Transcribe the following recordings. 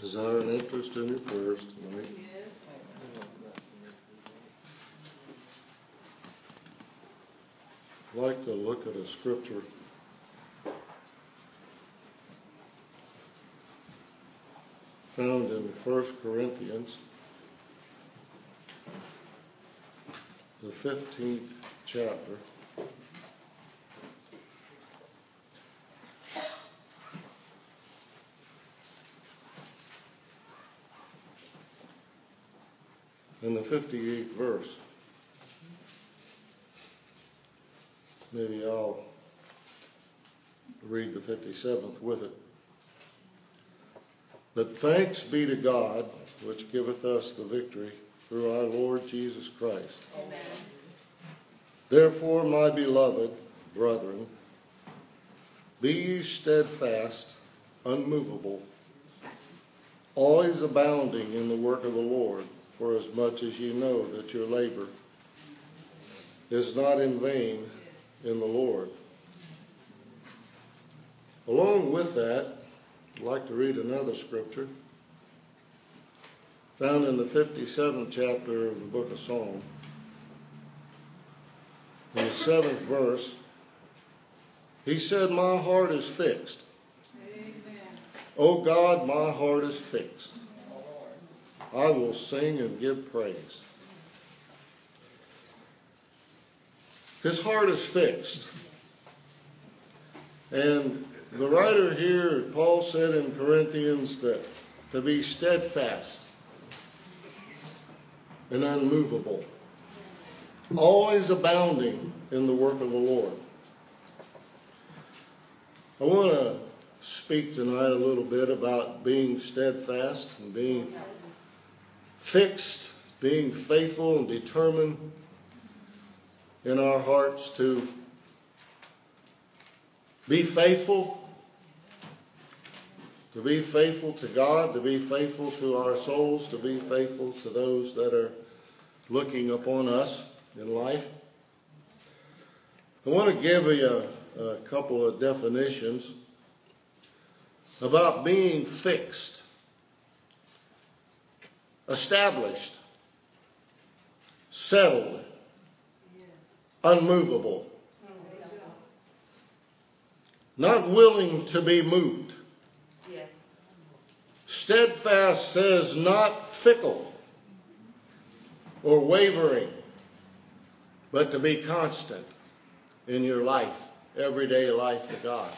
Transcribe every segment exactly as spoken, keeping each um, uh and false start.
Desire and interest in your prayers tonight. I'd like to look at a scripture found in First Corinthians, the fifteenth chapter. In the fifty-eighth verse. Maybe I'll read the fifty-seventh with it. But thanks be to God, which giveth us the victory through our Lord Jesus Christ. Amen. Therefore, my beloved brethren, be ye steadfast, unmovable, always abounding in the work of the Lord, for as much as ye know that your labor is not in vain in the Lord. Along with that, I'd like to read another scripture found in the fifty-seventh chapter of the book of Psalms. In the seventh verse, he said, my heart is fixed. Amen. O God, my heart is fixed. I will sing and give praise. His heart is fixed. And the writer here, Paul said in Corinthians, that to be steadfast and unmovable, always abounding in the work of the Lord. I want to speak tonight a little bit about being steadfast and being fixed, being faithful and determined in our hearts to be faithful, to be faithful to God, to be faithful to our souls, to be faithful to those that are looking upon us in life. I want to give you a, a couple of definitions about being fixed. Established, settled, unmovable, not willing to be moved. Steadfast says not fickle or wavering, but to be constant in your life, everyday life to God.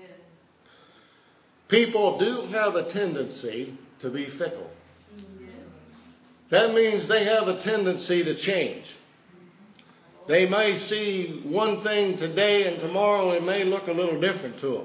People do have a tendency to be fickle. That means they have a tendency to change. They may see one thing today and tomorrow it may look a little different to them.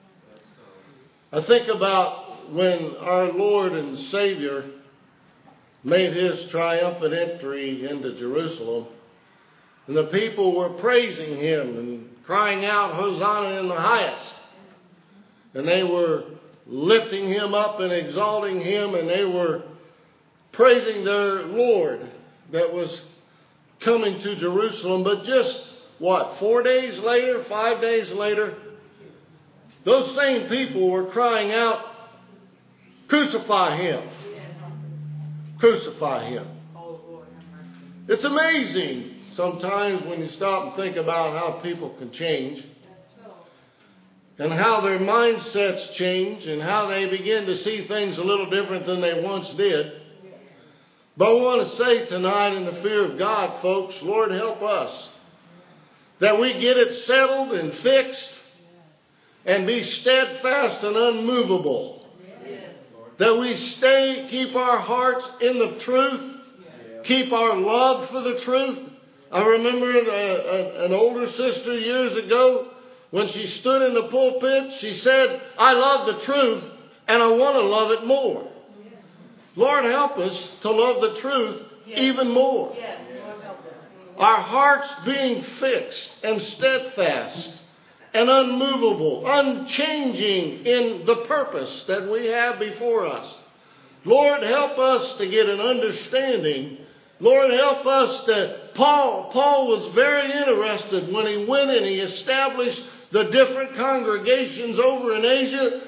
I think about when our Lord and Savior made his triumphant entry into Jerusalem, and the people were praising him and crying out, Hosanna in the highest. And they were lifting him up and exalting him, and they were praising their Lord that was coming to Jerusalem. But just, what, four days later, five days later, those same people were crying out, crucify him. Crucify him. It's amazing sometimes when you stop and think about how people can change and how their mindsets change and how they begin to see things a little different than they once did. But I want to say tonight, in the fear of God, folks, Lord help us, that we get it settled and fixed and be steadfast and unmovable. Yes. That we stay, keep our hearts in the truth, yes. Keep our love for the truth. I remember a, a, an older sister years ago, when she stood in the pulpit, she said, I love the truth and I want to love it more. Lord, help us to love the truth yes. even more. Yes. Our hearts being fixed and steadfast and unmovable, unchanging in the purpose that we have before us. Lord, help us to get an understanding. Lord, help us to... Paul, Paul was very interested when he went and he established the different congregations over in Asia.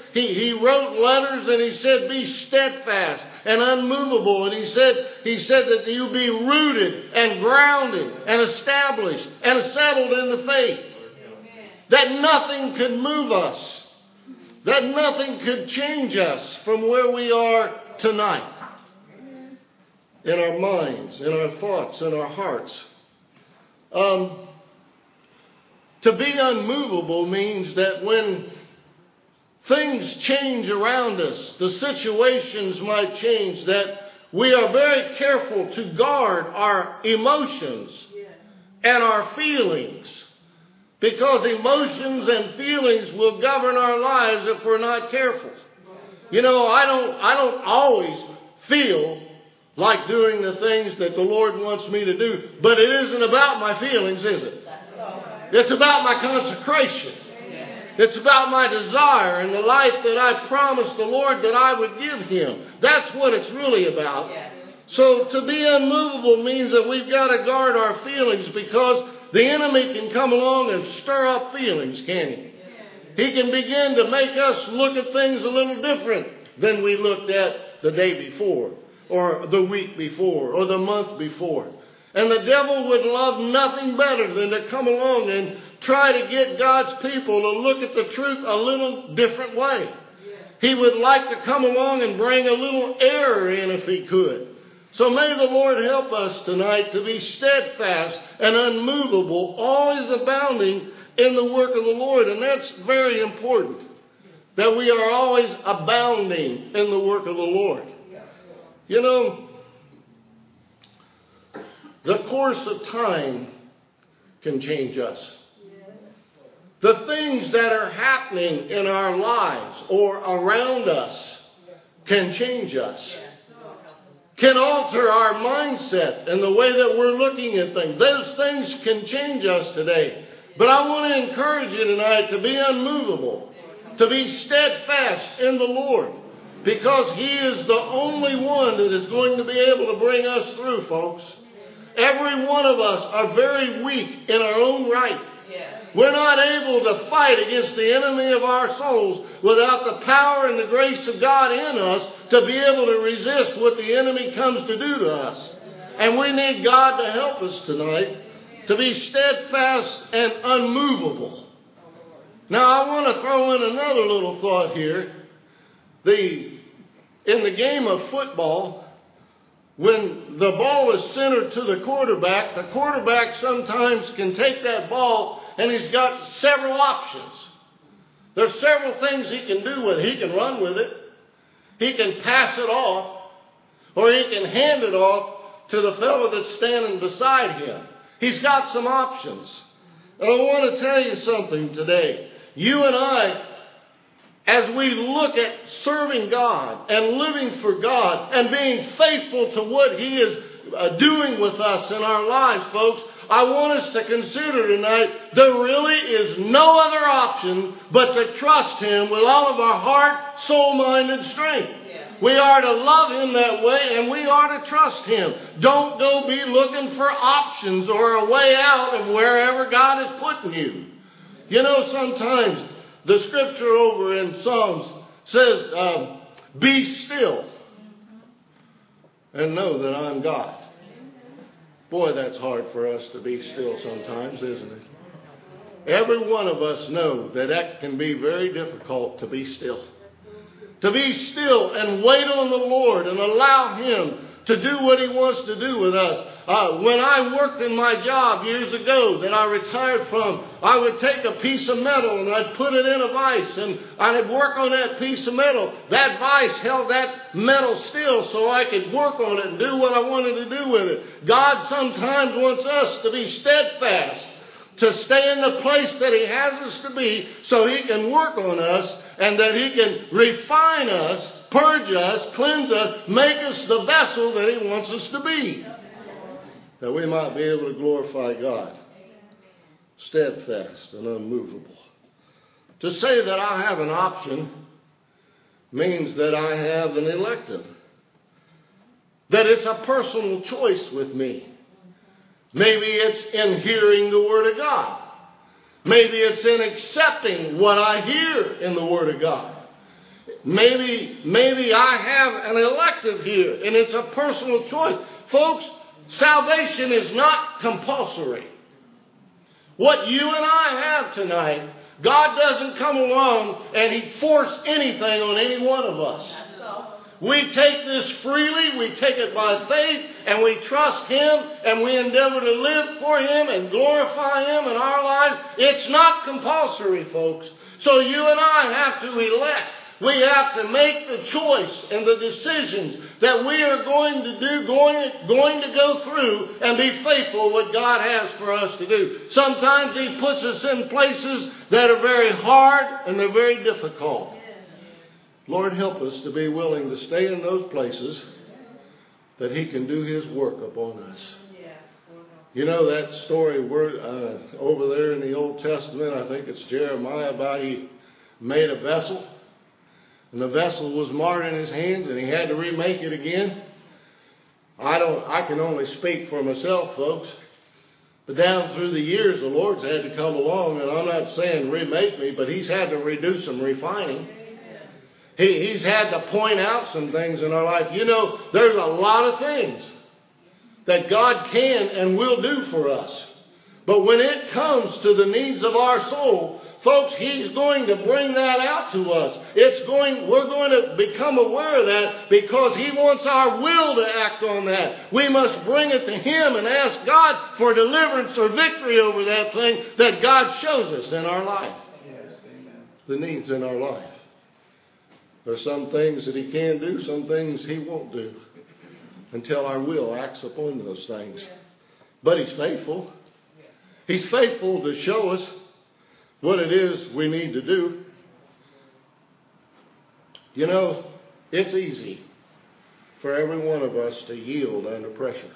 he, he wrote letters and he said, be steadfast and unmovable. And he said, he said that you be rooted and grounded and established and settled in the faith. Amen. That nothing could move us. That nothing could change us from where we are tonight. Amen. In our minds, in our thoughts, in our hearts. Um, to be unmovable means that when things change around us, the situations might change, that we are very careful to guard our emotions and our feelings. Because emotions and feelings will govern our lives if we're not careful. You know, I don't, I don't always feel like doing the things that the Lord wants me to do. But it isn't about my feelings, is it? It's about my consecration. It's about my desire and the life that I promised the Lord that I would give Him. That's what it's really about. So to be unmovable means that we've got to guard our feelings, because the enemy can come along and stir up feelings, can't he? He can begin to make us look at things a little different than we looked at the day before, or the week before, or the month before. And the devil would love nothing better than to come along and try to get God's people to look at the truth a little different way. He would like to come along and bring a little error in if he could. So may the Lord help us tonight to be steadfast and unmovable, always abounding in the work of the Lord. And that's very important, that we are always abounding in the work of the Lord. You know, the course of time can change us. The things that are happening in our lives or around us can change us. Can alter our mindset and the way that we're looking at things. Those things can change us today. But I want to encourage you tonight to be unmovable, to be steadfast in the Lord, because He is the only one that is going to be able to bring us through, folks. Every one of us are very weak in our own right. We're not able to fight against the enemy of our souls without the power and the grace of God in us to be able to resist what the enemy comes to do to us. And we need God to help us tonight to be steadfast and unmovable. Now I want to throw in another little thought here. The, in the game of football, when the ball is centered to the quarterback, the quarterback sometimes can take that ball and he's got several options. There's several things he can do with it. He can run with it. He can pass it off. Or he can hand it off to the fellow that's standing beside him. He's got some options. And I want to tell you something today. You and I, as we look at serving God and living for God and being faithful to what He is uh, doing with us in our lives, folks, I want us to consider tonight there really is no other option but to trust Him with all of our heart, soul, mind, and strength. Yeah. We are to love Him that way, and we are to trust Him. Don't go be looking for options or a way out of wherever God is putting you. You know, sometimes the scripture over in Psalms says, uh, be still and know that I'm God. Boy, that's hard for us to be still sometimes, isn't it? Every one of us know that that can be very difficult, to be still. To be still and wait on the Lord and allow Him to do what He wants to do with us. Uh, when I worked in my job years ago that I retired from, I would take a piece of metal and I'd put it in a vise and I'd work on that piece of metal. That vise held that metal still so I could work on it and do what I wanted to do with it. God sometimes wants us to be steadfast, to stay in the place that He has us to be so He can work on us and that He can refine us, purge us, cleanse us, make us the vessel that He wants us to be, that we might be able to glorify God, steadfast and unmovable. To say that I have an option means that I have an elective, that it's a personal choice with me. Maybe it's in hearing the Word of God. Maybe it's in accepting what I hear in the Word of God. Maybe, maybe I have an elective here, and it's a personal choice. Folks, salvation is not compulsory. What you and I have tonight, God doesn't come along and He force anything on any one of us. We take this freely, we take it by faith, and we trust Him, and we endeavor to live for Him and glorify Him in our lives. It's not compulsory, folks. So you and I have to elect. We have to make the choice and the decisions that we are going to do, going, going to go through and be faithful what God has for us to do. Sometimes He puts us in places that are very hard and they're very difficult. Lord, help us to be willing to stay in those places that He can do His work upon us. You know that story where, uh, over there in the Old Testament, I think it's Jeremiah, about he made a vessel. And the vessel was marred in his hands and he had to remake it again. I don't, I can only speak for myself, folks. But down through the years, the Lord's had to come along, and I'm not saying remake me, but He's had to redo some refining. He, he's had to point out some things in our life. You know, there's a lot of things that God can and will do for us. But when it comes to the needs of our soul, folks, He's going to bring that out to us. It's going, we're going to become aware of that because He wants our will to act on that. We must bring it to Him and ask God for deliverance or victory over that thing that God shows us in our life. The needs in our life. There are some things that He can do, some things He won't do until our will acts upon those things. But He's faithful. He's faithful to show us what it is we need to do. You know, it's easy for every one of us to yield under pressure.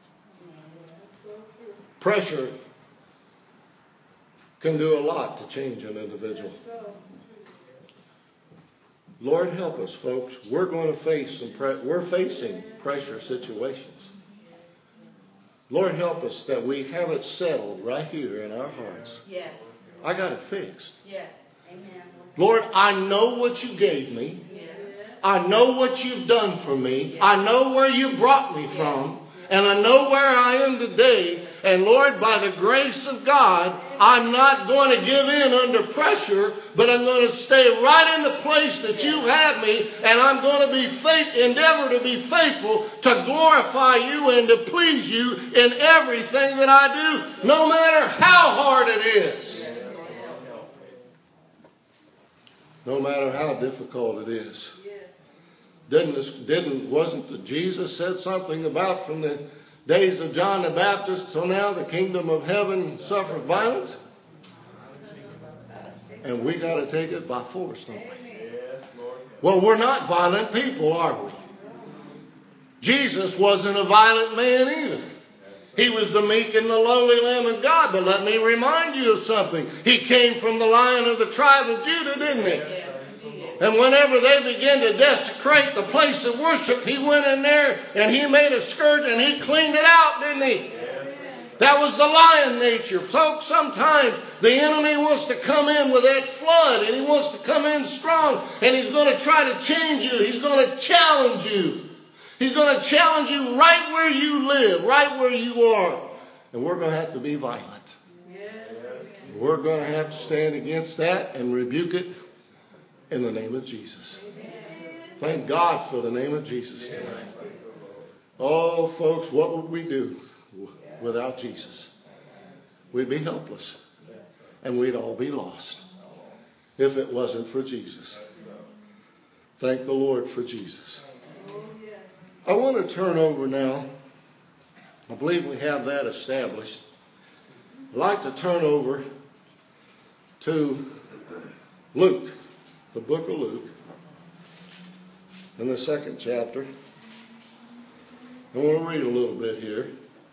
Pressure can do a lot to change an individual. Lord, help us, folks. We're going to face some pre- we're facing pressure situations. Lord, help us that we have it settled right here in our hearts. Yes. I got it fixed. Yes. Amen. Lord, I know what You gave me. Yes. I know what You've done for me. I know where You brought me from. And I know where I am today. And Lord, by the grace of God, I'm not going to give in under pressure, but I'm going to stay right in the place that You have me, and I'm going to be faith, endeavor to be faithful to glorify You and to please You in everything that I do, no matter how hard it is. No matter how difficult it is. Didn't, didn't, wasn't the Jesus said something about from the days of John the Baptist till now the kingdom of heaven suffered violence? And we got to take it by force, don't we? Well, we're not violent people, are we? Jesus wasn't a violent man either. He was the meek and the lowly Lamb of God. But let me remind you of something. He came from the Lion of the tribe of Judah, didn't he? And whenever they began to desecrate the place of worship, He went in there and He made a scourge and He cleaned it out, didn't He? That was the lion nature. Folks, sometimes the enemy wants to come in with that flood, and he wants to come in strong, and he's going to try to change you. He's going to challenge you. He's going to challenge you right where you live, right where you are. And we're going to have to be violent. We're going to have to stand against that and rebuke it in the name of Jesus. Thank God for the name of Jesus tonight. Oh, folks, what would we do without Jesus? We'd be helpless. And we'd all be lost if it wasn't for Jesus. Thank the Lord for Jesus. I want to turn over now. I believe we have that established. I'd like to turn over to Luke, the book of Luke, in the second chapter. I want to read a little bit here.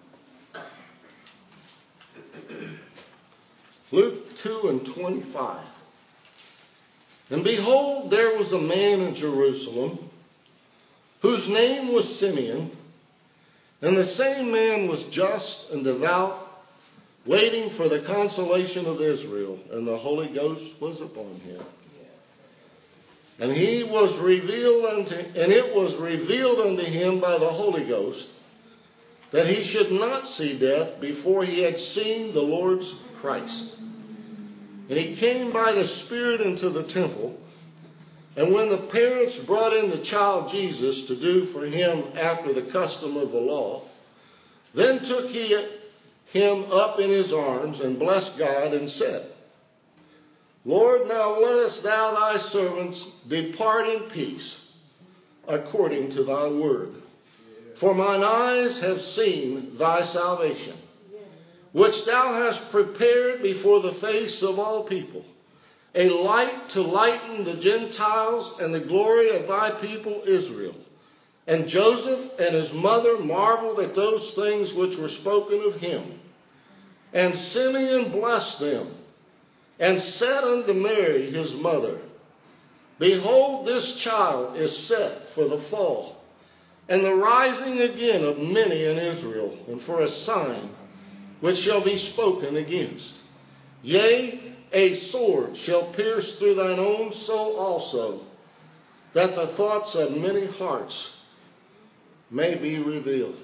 Luke two and twenty-five. And behold, there was a man in Jerusalem whose name was Simeon, and the same man was just and devout, waiting for the consolation of Israel, and the Holy Ghost was upon him. And he was revealed unto, and it was revealed unto him by the Holy Ghost that he should not see death before he had seen the Lord's Christ. And he came by the Spirit into the temple. And when the parents brought in the child Jesus to do for him after the custom of the law, then took he him up in his arms and blessed God and said, Lord, now lettest thou thy servants depart in peace, according to thy word. For mine eyes have seen thy salvation, which thou hast prepared before the face of all people, a light to lighten the Gentiles and the glory of thy people Israel. And Joseph and his mother marveled at those things which were spoken of him. And Simeon blessed them, and said unto Mary his mother, Behold, this child is set for the fall, and the rising again of many in Israel, and for a sign which shall be spoken against. Yea, a sword shall pierce through thine own soul also, that the thoughts of many hearts may be revealed.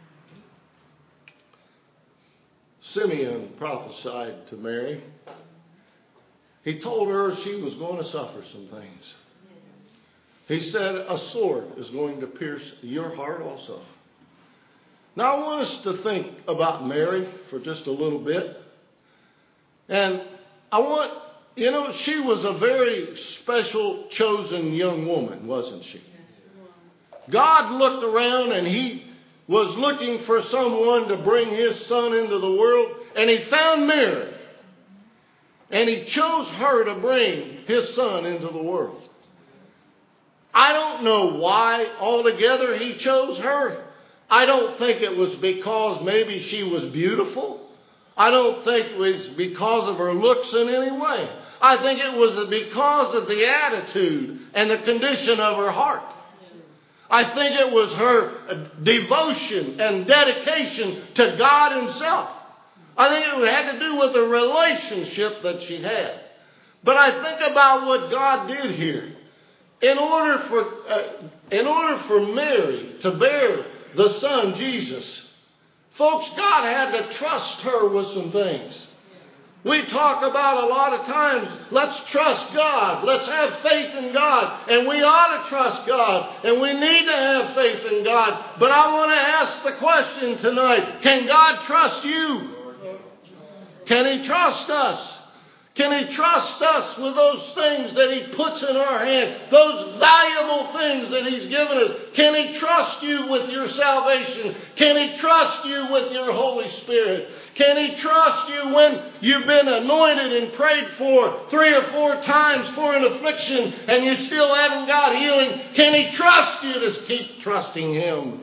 Simeon prophesied to Mary. He told her she was going to suffer some things. He said, a sword is going to pierce your heart also. Now I want us to think about Mary for just a little bit. And I want, you know, she was a very special, chosen young woman, wasn't she? God looked around and he was looking for someone to bring his son into the world. And he found Mary. And he chose her to bring his son into the world. I don't know why altogether he chose her. I don't think it was because maybe she was beautiful. I don't think it was because of her looks in any way. I think it was because of the attitude and the condition of her heart. I think it was her devotion and dedication to God himself. I think it had to do with the relationship that she had. But I think about what God did here. In order for, uh, in order for Mary to bear the son Jesus, folks, God had to trust her with some things. We talk about a lot of times, let's trust God. Let's have faith in God. And we ought to trust God. And we need to have faith in God. But I want to ask the question tonight, can God trust you? Can he trust us? Can he trust us with those things that he puts in our hand? Those valuable things that he's given us. Can he trust you with your salvation? Can he trust you with your Holy Spirit? Can he trust you when you've been anointed and prayed for three or four times for an affliction and you still haven't got healing? Can he trust you to keep trusting him?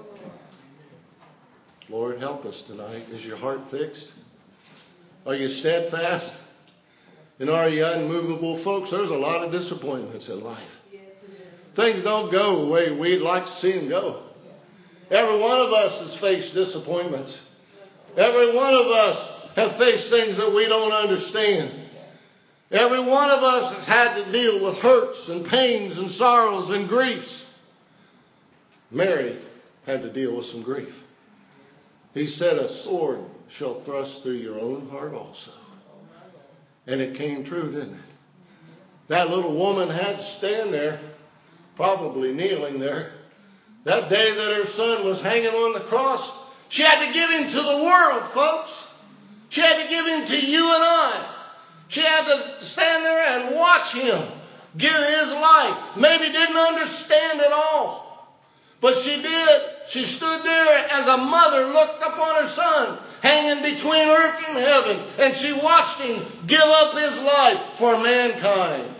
Lord, help us tonight. Is your heart fixed? Are you steadfast? And are you unmovable? Folks, there's a lot of disappointments in life. Things don't go the way we'd like to see them go. Every one of us has faced disappointments. Every one of us have faced things that we don't understand. Every one of us has had to deal with hurts and pains and sorrows and griefs. Mary had to deal with some grief. He said, a sword shall thrust through your own heart also. And it came true, didn't it? That little woman had to stand there, probably kneeling there. That day that her son was hanging on the cross, she had to give him to the world, folks. She had to give him to you and I. She had to stand there and watch him give his life. Maybe didn't understand it all. But she did. She stood there as a mother looked upon her son hanging between earth and heaven. And she watched him give up his life for mankind.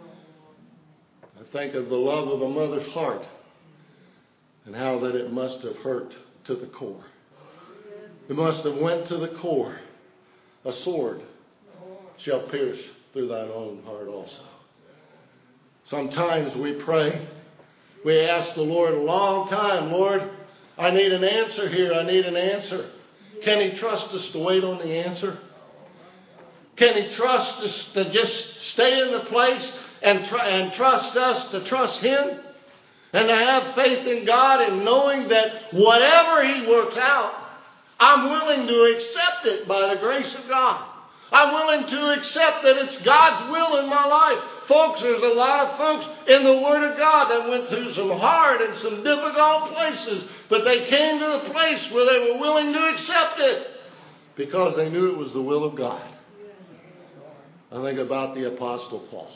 I think of the love of a mother's heart and how that it must have hurt to the core. It must have went to the core. A sword shall pierce through thine own heart also. Sometimes we pray. We ask the Lord a long time, Lord, I need an answer here. I need an answer. Can he trust us to wait on the answer? Can he trust us to just stay in the place and, tr- and trust us to trust Him and to have faith in God and knowing that whatever He works out, I'm willing to accept it by the grace of God. I'm willing to accept that it's God's will in my life. Folks, there's a lot of folks in the Word of God that went through some hard and some difficult places, but they came to the place where they were willing to accept it because they knew it was the will of God. I think about the Apostle Paul.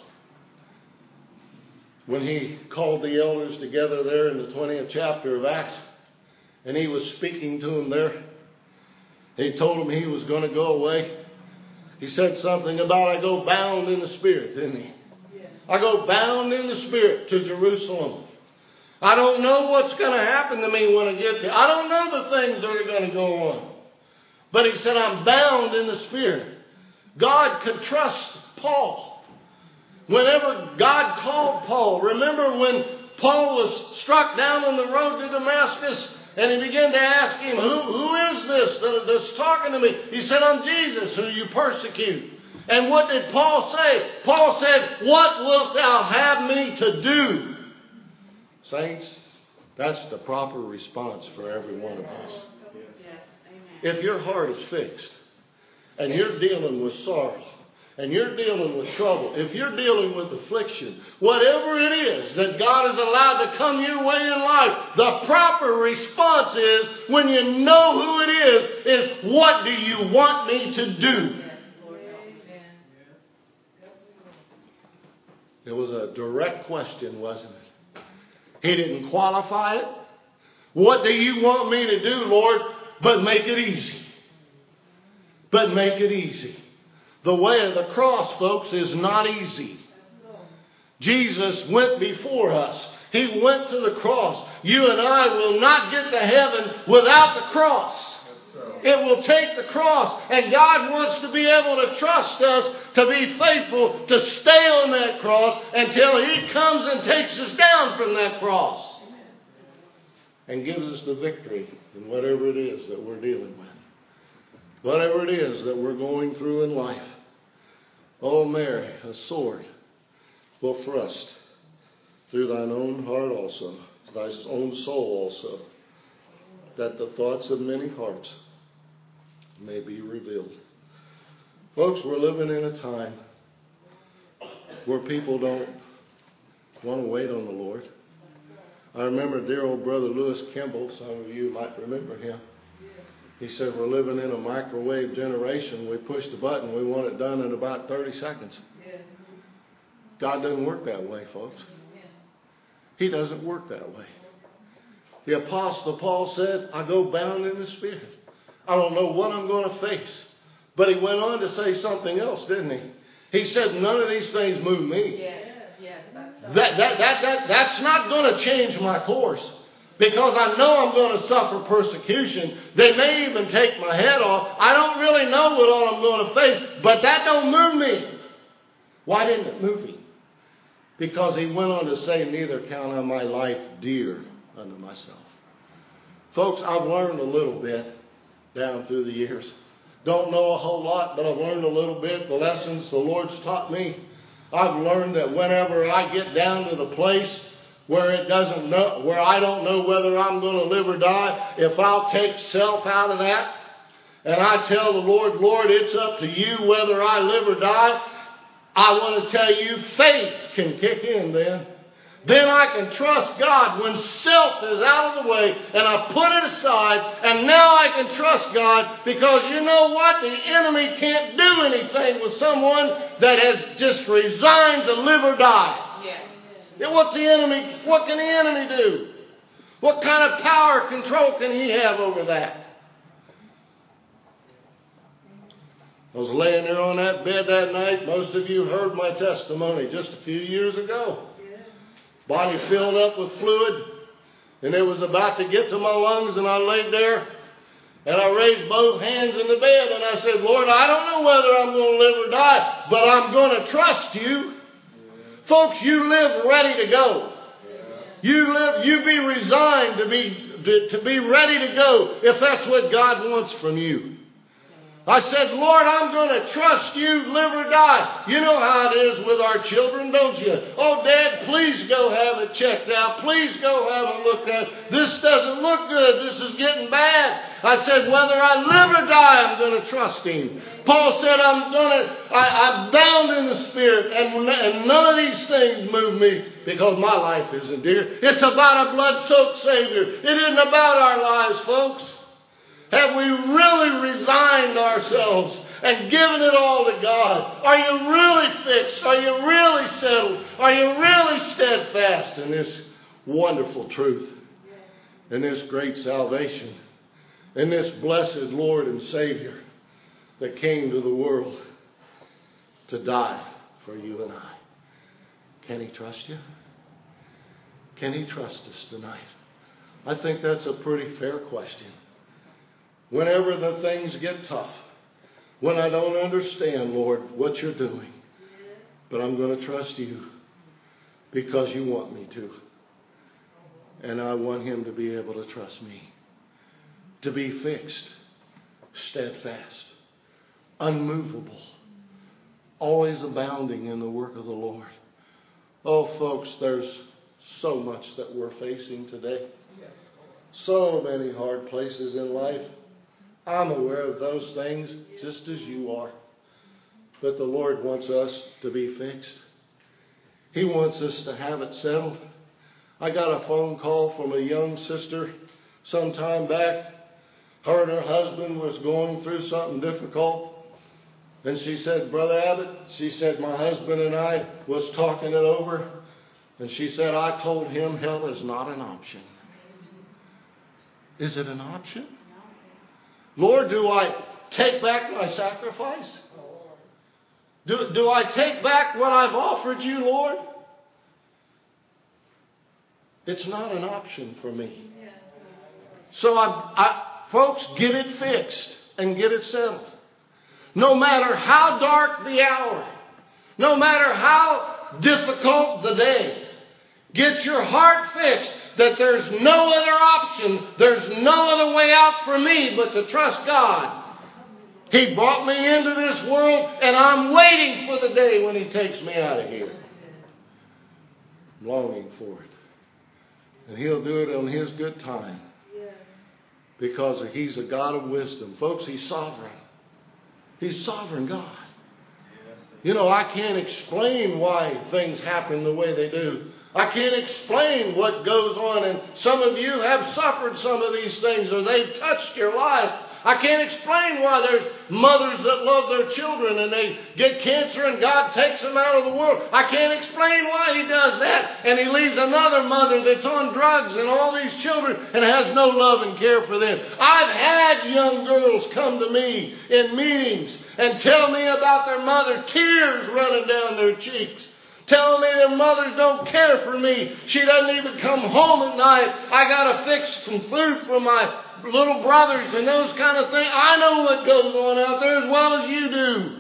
When he called the elders together there in the twentieth chapter of Acts, and he was speaking to them there, he told them he was going to go away. He said something about, I go bound in the Spirit, didn't he? Yeah. I go bound in the Spirit to Jerusalem. I don't know what's going to happen to me when I get there. I don't know the things that are going to go on. But he said, I'm bound in the Spirit. God could trust Paul. Whenever God called Paul, remember when Paul was struck down on the road to Damascus, and he began to ask him, who, who is this that, that's talking to me? He said, I'm Jesus, who you persecute. And what did Paul say? Paul said, what wilt thou have me to do? Saints, that's the proper response for every one of us. If your heart is fixed, and you're dealing with sorrow, and you're dealing with trouble, if you're dealing with affliction, whatever it is that God has allowed to come your way in life, the proper response is, when you know who it is, is what do you want me to do? It was a direct question, wasn't it? He didn't qualify it. What do you want me to do, Lord? But make it easy. But make it easy. The way of the cross, folks, is not easy. Jesus went before us. He went to the cross. You and I will not get to heaven without the cross. It will take the cross. And God wants to be able to trust us to be faithful, to stay on that cross until He comes and takes us down from that cross and gives us the victory in whatever it is that we're dealing with. Whatever it is that we're going through in life. Oh, Mary, a sword will thrust through thine own heart also, thy own soul also, that the thoughts of many hearts may be revealed. Folks, we're living in a time where people don't want to wait on the Lord. I remember dear old brother Lewis Kimball. Some of you might remember him. He said, we're living in a microwave generation. We push the button, we want it done in about thirty seconds. God doesn't work that way, folks. He doesn't work that way. The Apostle Paul said, I go bound in the Spirit. I don't know what I'm going to face. But he went on to say something else, didn't he? He said, none of these things move me. Yeah, yeah, that's that, that, that, that, that's not going to change my course. Because I know I'm going to suffer persecution. They may even take my head off. I don't really know what all I'm going to face. But that don't move me. Why didn't it move him? Because he went on to say, neither count I my life dear unto myself. Folks, I've learned a little bit down through the years. Don't know a whole lot, but I've learned a little bit. The lessons the Lord's taught me. I've learned that whenever I get down to the place where it doesn't know, where I don't know whether I'm going to live or die, if I'll take self out of that, and I tell the Lord, Lord, it's up to you whether I live or die, I want to tell you, faith can kick in then. Then I can trust God when self is out of the way and I put it aside, and now I can trust God, because you know what? The enemy can't do anything with someone that has just resigned to live or die. Yeah. What's the enemy? What can the enemy do? What kind of power control can he have over that? I was laying there on that bed that night. Most of you heard my testimony just a few years ago. Body filled up with fluid, and it was about to get to my lungs, and I laid there, and I raised both hands in the bed, and I said, Lord, I don't know whether I'm going to live or die, but I'm going to trust you. Folks, you live ready to go. You live, you be resigned to be, to, to be ready to go if that's what God wants from you. I said, Lord, I'm going to trust you, live or die. You know how it is with our children, don't you? Oh, Dad, please go have it checked out. Please go have it looked at. This doesn't look good. This is getting bad. I said, whether I live or die, I'm going to trust him. Paul said, I'm going to, I, I'm bound in the Spirit, and, and none of these things move me because my life isn't dear. It's about a blood-soaked Savior. It isn't about our lives, folks. Have we really resigned ourselves and given it all to God? Are you really fixed? Are you really settled? Are you really steadfast in this wonderful truth? In this great salvation? In this blessed Lord and Savior that came to the world to die for you and I? Can he trust you? Can he trust us tonight? I think that's a pretty fair question. Whenever the things get tough, when I don't understand, Lord, what you're doing, but I'm going to trust you because you want me to. And I want him to be able to trust me. To be fixed, steadfast, unmovable, always abounding in the work of the Lord. Oh, folks, there's so much that we're facing today. So many hard places in life. I'm aware of those things just as you are. But the Lord wants us to be fixed. He wants us to have it settled. I got a phone call from a young sister some time back. Her and her husband was going through something difficult. And she said, Brother Abbott, she said, my husband and I was talking it over. And she said, I told him hell is not an option. Is it an option? Lord, do I take back my sacrifice? Do, do I take back what I've offered you, Lord? It's not an option for me. So, I, I, folks, get it fixed and get it settled. No matter how dark the hour, no matter how difficult the day, get your heart fixed. That there's no other option, there's no other way out for me but to trust God. He brought me into this world and I'm waiting for the day when he takes me out of here. I'm longing for it. And he'll do it on his good time. Because he's a God of wisdom. Folks, he's sovereign. He's sovereign God. You know, I can't explain why things happen the way they do. I can't explain what goes on, and some of you have suffered some of these things, or they've touched your life. I can't explain why there's mothers that love their children and they get cancer and God takes them out of the world. I can't explain why he does that, and he leaves another mother that's on drugs and all these children and has no love and care for them. I've had young girls come to me in meetings and tell me about their mother, tears running down their cheeks. Telling me their mothers don't care for me. She doesn't even come home at night. I got to fix some food for my little brothers and those kind of things. I know what goes on out there as well as you do.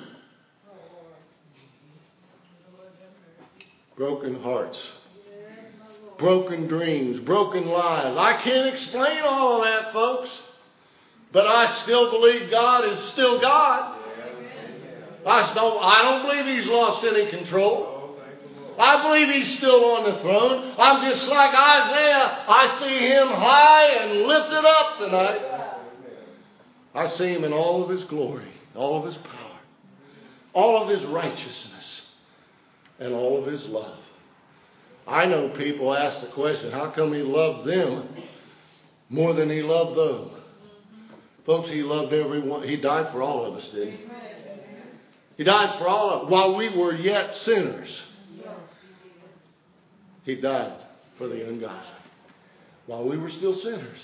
Broken hearts. Broken dreams. Broken lives. I can't explain all of that, folks. But I still believe God is still God. I don't, I don't believe he's lost any control. I believe he's still on the throne. I'm just like Isaiah. I see him high and lifted up tonight. I see him in all of his glory, all of his power, all of his righteousness, and all of his love. I know people ask the question, how come he loved them more than he loved them? Folks, he loved everyone. He died for all of us, didn't he? He died for all of us while we were yet sinners. He died for the ungodly while we were still sinners.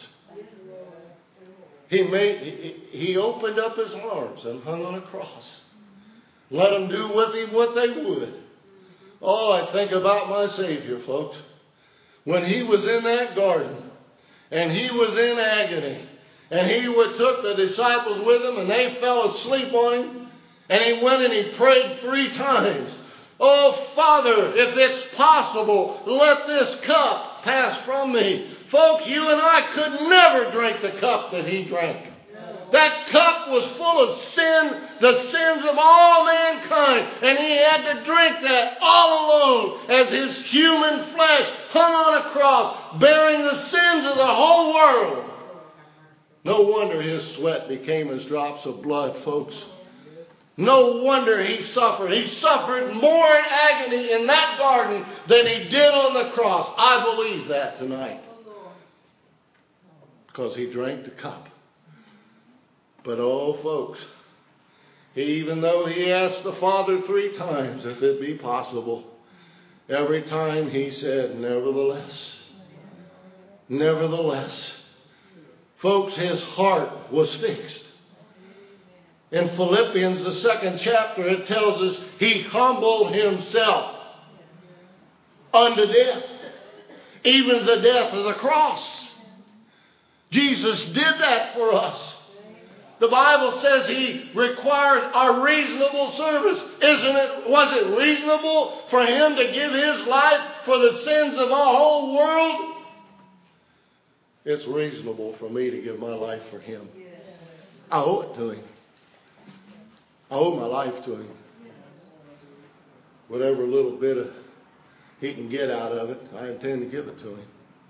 He made he, he opened up his arms and hung on a cross. Let them do with him what they would. Oh, I think about my Savior, folks. When he was in that garden and he was in agony and he would took the disciples with him and they fell asleep on him and he went and he prayed three times. Oh, Father, if it's possible, let this cup pass from me. Folks, you and I could never drink the cup that he drank. That cup was full of sin, the sins of all mankind. And he had to drink that all alone as his human flesh hung on a cross, bearing the sins of the whole world. No wonder his sweat became as drops of blood, folks. No wonder he suffered. He suffered more in agony in that garden than he did on the cross. I believe that tonight. Because he drank the cup. But oh, folks, he, even though he asked the Father three times if it be possible, every time he said, nevertheless, nevertheless. Folks, his heart was fixed. In Philippians, the second chapter, it tells us he humbled himself unto death, even the death of the cross. Jesus did that for us. The Bible says he requires our reasonable service. Isn't it? Was it reasonable for him to give his life for the sins of our whole world? It's reasonable for me to give my life for him. I owe it to him. I owe my life to him. Whatever little bit of he can get out of it, I intend to give it to him.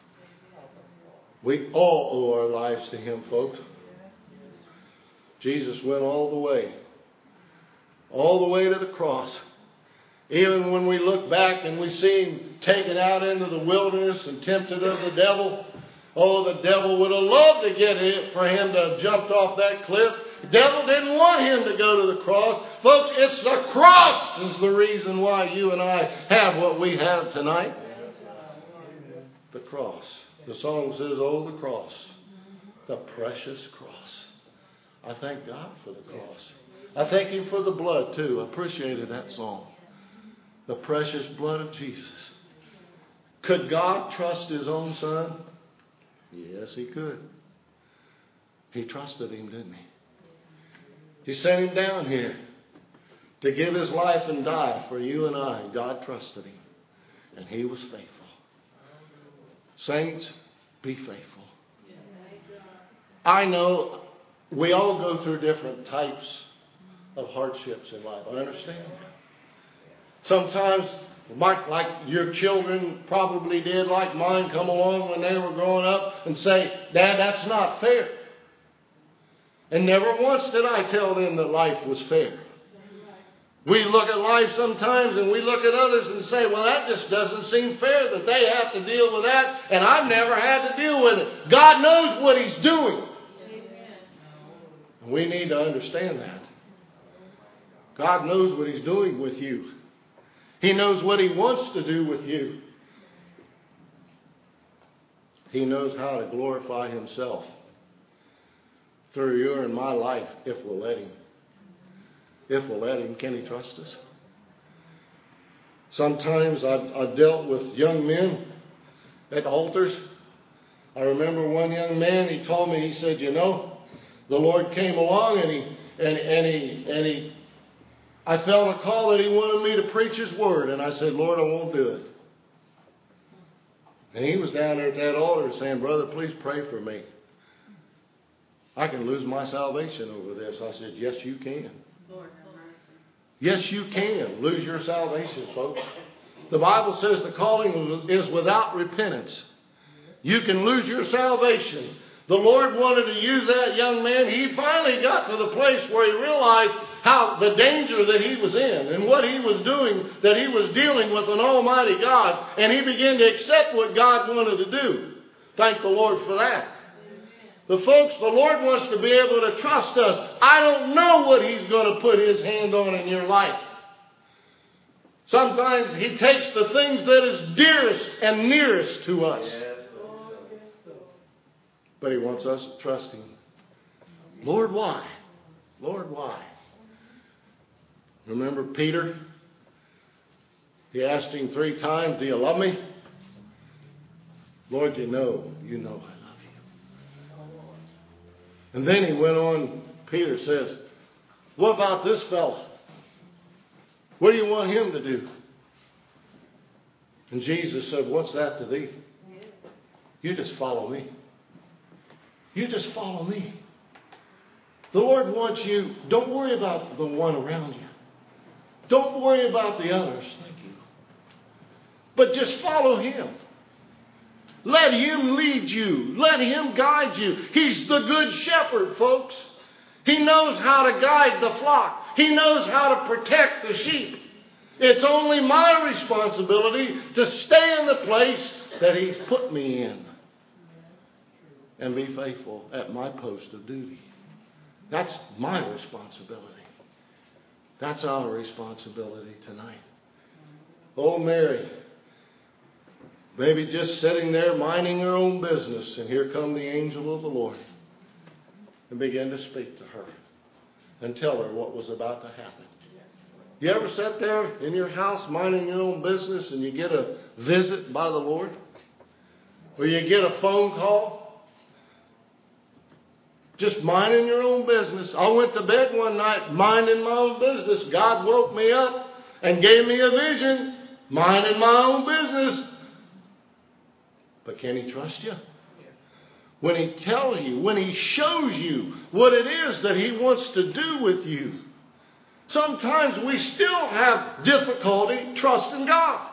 We all owe our lives to him, folks. Jesus went all the way. All the way to the cross. Even when we look back and we see him taken out into the wilderness and tempted of the devil. Oh, the devil would have loved to get it for him to have jumped off that cliff. The devil didn't want him to go to the cross. Folks, it's the cross is the reason why you and I have what we have tonight. The cross. The song says, oh, the cross. The precious cross. I thank God for the cross. I thank him for the blood too. I appreciated that song. The precious blood of Jesus. Could God trust his own son? Yes, he could. He trusted him, didn't he? He sent him down here to give his life and die for you and I. God trusted him. And he was faithful. Saints, be faithful. I know we all go through different types of hardships in life. I understand that. Sometimes, like, like your children probably did, like mine, come along when they were growing up and say, Dad, that's not fair. And never once did I tell them that life was fair. We look at life sometimes and we look at others and say, well, that just doesn't seem fair that they have to deal with that and I've never had to deal with it. God knows what he's doing. And we need to understand that. God knows what he's doing with you. He knows what he wants to do with you. He knows how to glorify himself through your and my life if we'll let him. If we'll let him, can he trust us? Sometimes I've, I've dealt with young men at altars. I remember one young man, he told me, he said, you know, the Lord came along and he, and, and he, and he, I felt a call that he wanted me to preach his word. And I said, Lord, I won't do it. And he was down there at that altar saying, brother, please pray for me. I can lose my salvation over this. I said, yes, you can. Yes, you can lose your salvation, folks. The Bible says the calling is without repentance. You can lose your salvation. The Lord wanted to use that young man. He finally got to the place where he realized how the danger that he was in and what he was doing, that he was dealing with an almighty God. And he began to accept what God wanted to do. Thank the Lord for that. The folks, the Lord wants to be able to trust us. I don't know what he's going to put his hand on in your life. Sometimes he takes the things that is dearest and nearest to us. But he wants us to trust him. Lord, why? Lord, why? Remember Peter? He asked him three times, do you love me? Lord, you know, you know I love you. And then he went on, Peter says, what about this fella? What do you want him to do? And Jesus said, what's that to thee? You just follow me. You just follow me. The Lord wants you, don't worry about the one around you. Don't worry about the others. Thank you. But just follow Him. Let Him lead you. Let Him guide you. He's the good shepherd, folks. He knows how to guide the flock. He knows how to protect the sheep. It's only my responsibility to stay in the place that He's put me in and be faithful at my post of duty. That's my responsibility. That's our responsibility tonight. Oh, Mary, maybe just sitting there minding her own business, and here come the angel of the Lord and begin to speak to her and tell her what was about to happen. You ever sit there in your house minding your own business and you get a visit by the Lord? Or you get a phone call? Just minding your own business. I went to bed one night minding my own business. God woke me up and gave me a vision, minding my own business. But can He trust you? When He tells you, when He shows you what it is that He wants to do with you. Sometimes we still have difficulty trusting God.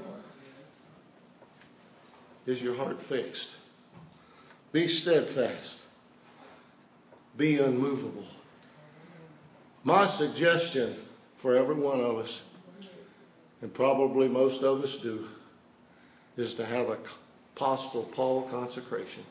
Is your heart fixed? Be steadfast. Be unmovable. My suggestion for every one of us, and probably most of us do, is to have a Apostle Paul consecration.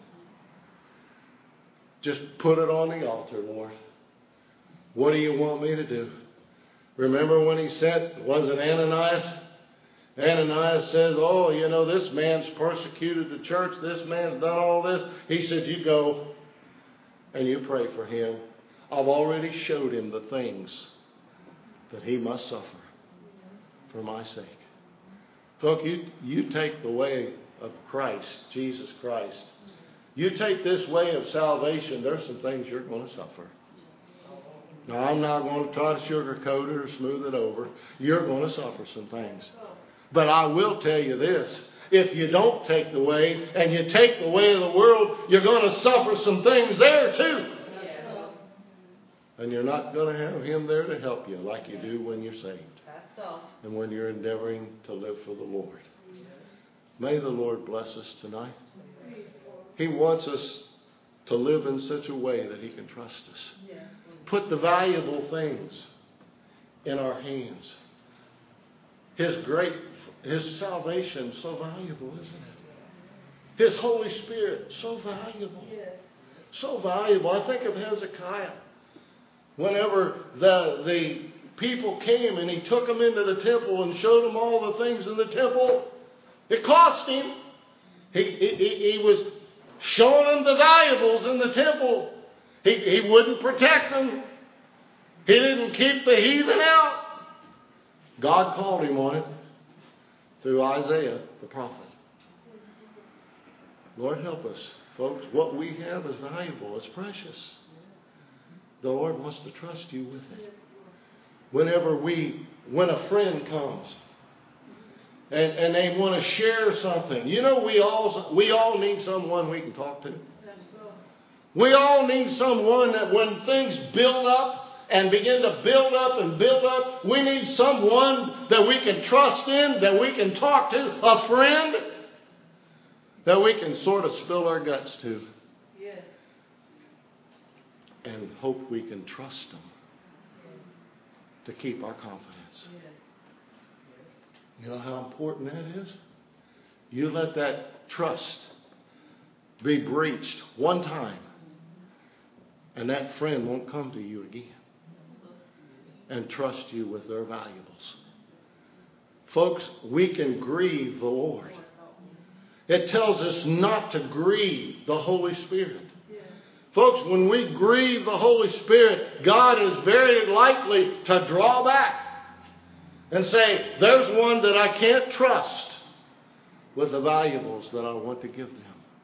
Just put it on the altar, Lord. What do you want me to do? Remember when He sent, was it Ananias? Ananias says, oh, you know, this man's persecuted the church. This man's done all this. He said, you go and you pray for him. I've already showed him the things that he must suffer for my sake. Folks, you, you take the way of Christ, Jesus Christ. You take this way of salvation, there's some things you're going to suffer. Now, I'm not going to try to sugarcoat it or smooth it over. You're going to suffer some things. But I will tell you this. If you don't take the way and you take the way of the world, you're going to suffer some things there too. And you're not going to have Him there to help you like you do when you're saved. And when you're endeavoring to live for the Lord. May the Lord bless us tonight. He wants us to live in such a way that He can trust us. Put the valuable things in our hands. His great, His salvation, so valuable, isn't it? His Holy Spirit, so valuable. So valuable. I think of Hezekiah. Whenever the, the people came and he took them into the temple and showed them all the things in the temple, it cost him. He, he, he was showing them the valuables in the temple. He, he wouldn't protect them. He didn't keep the heathen out. God called him on it through Isaiah the prophet. Lord, help us, folks. What we have is valuable. It's precious. The Lord wants to trust you with it. Whenever we, when a friend comes and, and they want to share something, you know, we all we all need someone we can talk to. We all need someone that when things build up and begin to build up and build up, we need someone that we can trust in, that we can talk to, a friend that we can sort of spill our guts to. Yes. And hope we can trust them to keep our confidence. You know how important that is? You let that trust be breached one time, and that friend won't come to you again and trust you with their valuables. Folks, we can grieve the Lord. It tells us not to grieve the Holy Spirit. Folks, when we grieve the Holy Spirit, God is very likely to draw back and say, there's one that I can't trust with the valuables that I want to give them.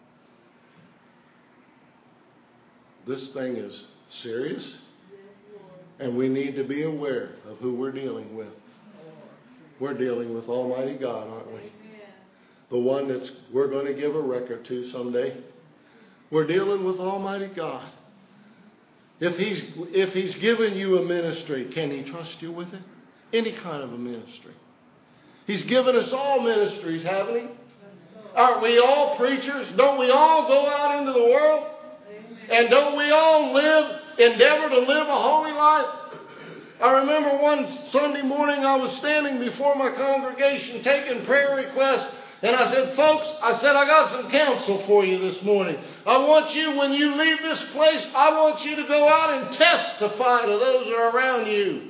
This thing is serious, and we need to be aware of who we're dealing with. We're dealing with Almighty God, aren't we? The one that we're going to give a record to someday. We're dealing with Almighty God. If he's, if he's given you a ministry, can he trust you with it? Any kind of a ministry. He's given us all ministries, haven't he? Aren't we all preachers? Don't we all go out into the world? And don't we all live, endeavor to live a holy life? I remember one Sunday morning I was standing before my congregation taking prayer requests. And I said, folks, I said, I got some counsel for you this morning. I want you, when you leave this place, I want you to go out and testify to those that are around you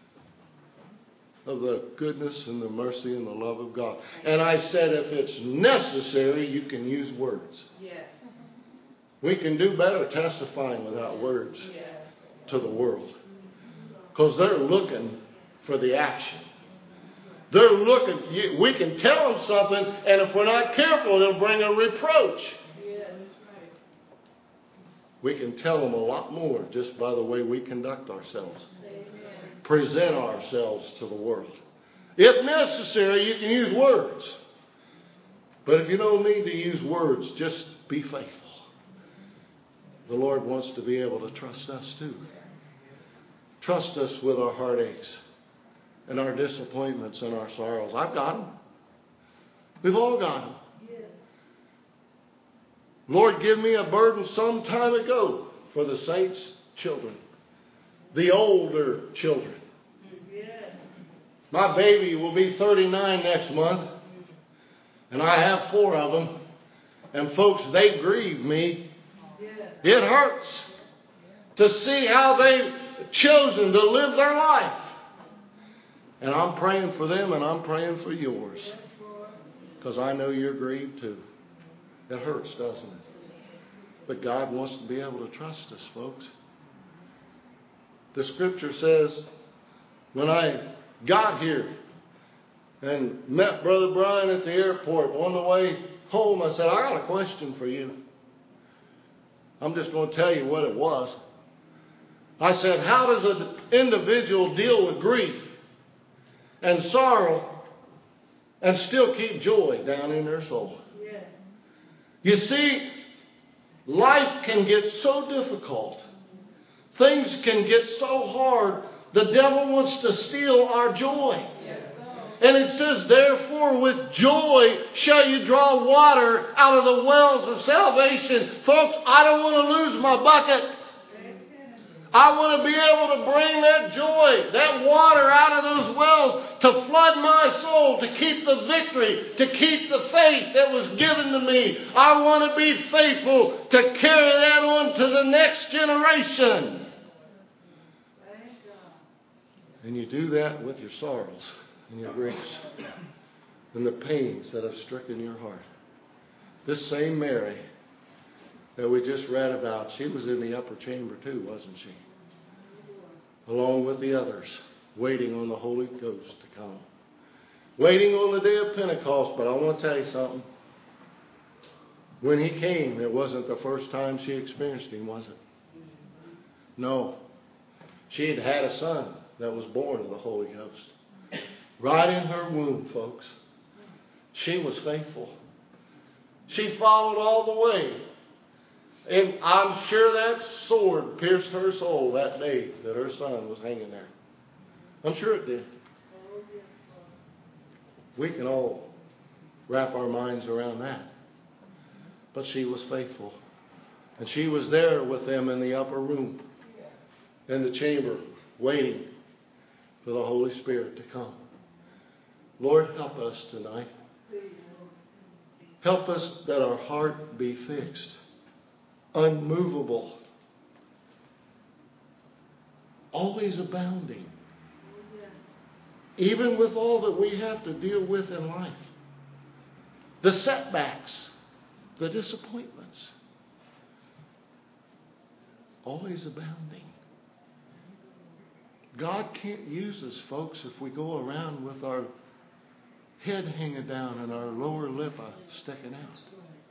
of the goodness and the mercy and the love of God. And I said, if it's necessary, you can use words. Yes. We can do better testifying without words to the world. Because they're looking for the action. They're looking, we can tell them something, and if we're not careful, it'll bring a reproach. We can tell them a lot more just by the way we conduct ourselves. Present ourselves to the world. If necessary, you can use words. But if you don't need to use words, just be faithful. The Lord wants to be able to trust us too. Trust us with our heartaches and our disappointments and our sorrows. I've got them. We've all got them. Lord, give me a burden some time ago for the saints' children, the older children. My baby will be thirty-nine next month, and I have four of them. And folks, they grieve me. It hurts to see how they've chosen to live their life. And I'm praying for them, and I'm praying for yours. Because I know you're grieved too. It hurts, doesn't it? But God wants to be able to trust us, folks. The scripture says, when I got here and met Brother Brian at the airport on the way home, I said, I got a question for you. I'm just going to tell you what it was. I said, how does an individual deal with grief and sorrow and still keep joy down in their soul? Yeah. You see, life can get so difficult. Things can get so hard. The devil wants to steal our joy. Yes. And it says, therefore, with joy shall you draw water out of the wells of salvation. Folks, I don't want to lose my bucket. I want to be able to bring that joy, that water out of those wells to flood my soul, to keep the victory, to keep the faith that was given to me. I want to be faithful to carry that on to the next generation. And you do that with your sorrows and your griefs and the pains that have stricken your heart. This same Mary that we just read about, she was in the upper chamber too, wasn't she? Along with the others, waiting on the Holy Ghost to come. Waiting on the day of Pentecost. But I want to tell you something. When he came, it wasn't the first time she experienced him, was it? No. She had had a son that was born of the Holy Ghost. Right in her womb, folks. She was faithful. She followed all the way. And I'm sure that sword pierced her soul that day that her son was hanging there. I'm sure it did. We can all wrap our minds around that. But she was faithful. And she was there with them in the upper room, in the chamber, waiting for the Holy Spirit to come. Lord, help us tonight. Help us that our heart be fixed, unmovable, always abounding, even with all that we have to deal with in life. The setbacks, the disappointments, always abounding. God can't use us, folks, if we go around with our head hanging down and our lower lip sticking out.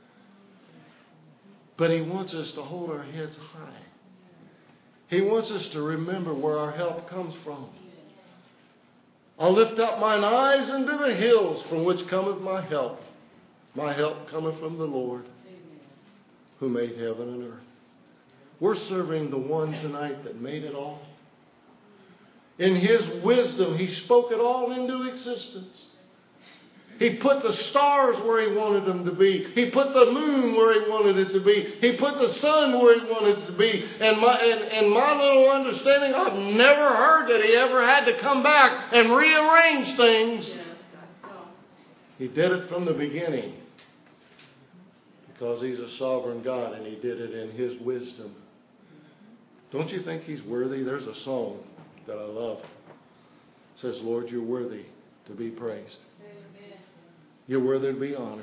But he wants us to hold our heads high. He wants us to remember where our help comes from. I'll lift up mine eyes into the hills from which cometh my help. My help cometh from the Lord who made heaven and earth. We're serving the one tonight that made it all. In His wisdom, He spoke it all into existence. He put the stars where He wanted them to be. He put the moon where He wanted it to be. He put the sun where He wanted it to be. And my, and, and my little understanding, I've never heard that He ever had to come back and rearrange things. He did it from the beginning. Because He's a sovereign God and He did it in His wisdom. Don't you think He's worthy? There's a song that I love. It says, Lord, You're worthy to be praised. Amen. You're worthy to be honored.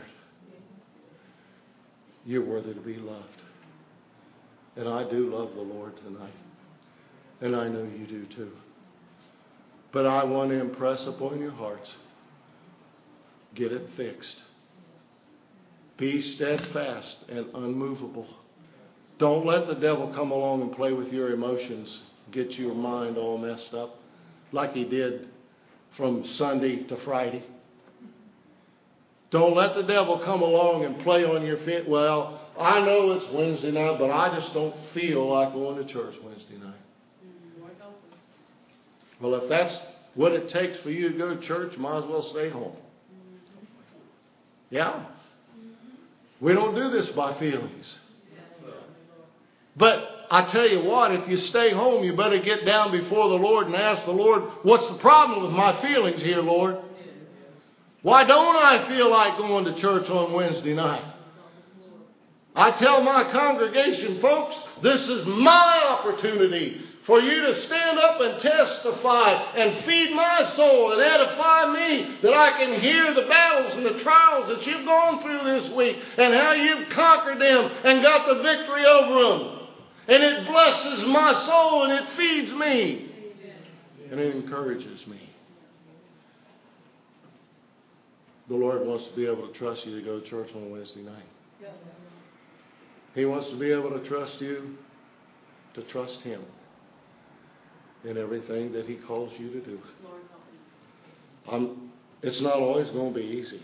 You're worthy to be loved. And I do love the Lord tonight. And I know you do too. But I want to impress upon your hearts, get it fixed. Be steadfast and unmovable. Don't let the devil come along and play with your emotions, get your mind all messed up like he did from Sunday to Friday. Don't let the devil come along and play on your feet. Well, I know it's Wednesday night, but I just don't feel like going to church Wednesday night. Well, if that's what it takes for you to go to church, might as well stay home. Yeah? We don't do this by feelings. But I tell you what, if you stay home, you better get down before the Lord and ask the Lord, what's the problem with my feelings here, Lord? Why don't I feel like going to church on Wednesday night? I tell my congregation, folks, this is my opportunity for you to stand up and testify and feed my soul and edify me, that I can hear the battles and the trials that you've gone through this week and how you've conquered them and got the victory over them. And it blesses my soul and it feeds me. And it encourages me. The Lord wants to be able to trust you to go to church on Wednesday night. He wants to be able to trust you to trust Him in everything that He calls you to do. Um, it's not always going to be easy.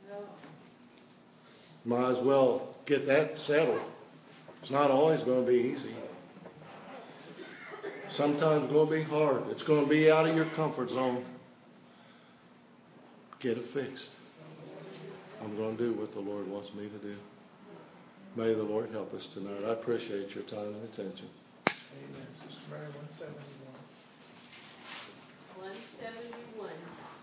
Might as well get that settled. It's not always going to be easy. Sometimes it's going to be hard. It's going to be out of your comfort zone. Get it fixed. I'm going to do what the Lord wants me to do. May the Lord help us tonight. I appreciate your time and attention. Amen. Sister Mary, one seventy-one. one seventy-one.